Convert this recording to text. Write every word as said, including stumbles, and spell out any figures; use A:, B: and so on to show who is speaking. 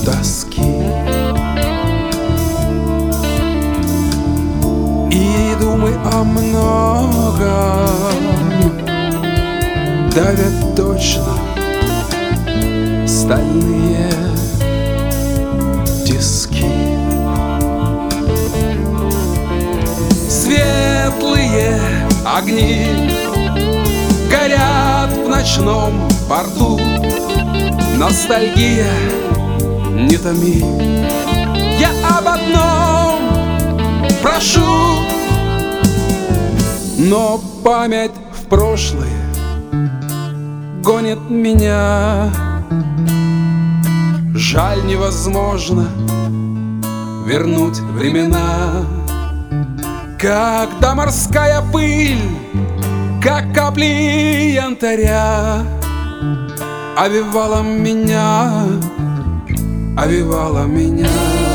A: тоски. И думы о многом давят точно стальные тиски. Светлые огни горят в ночном порту. Ностальгия, не томи, я об одном прошу. Но память в прошлое гонит меня. Жаль, невозможно вернуть времена, когда морская пыль, как капли янтаря, овевала меня, овевала меня.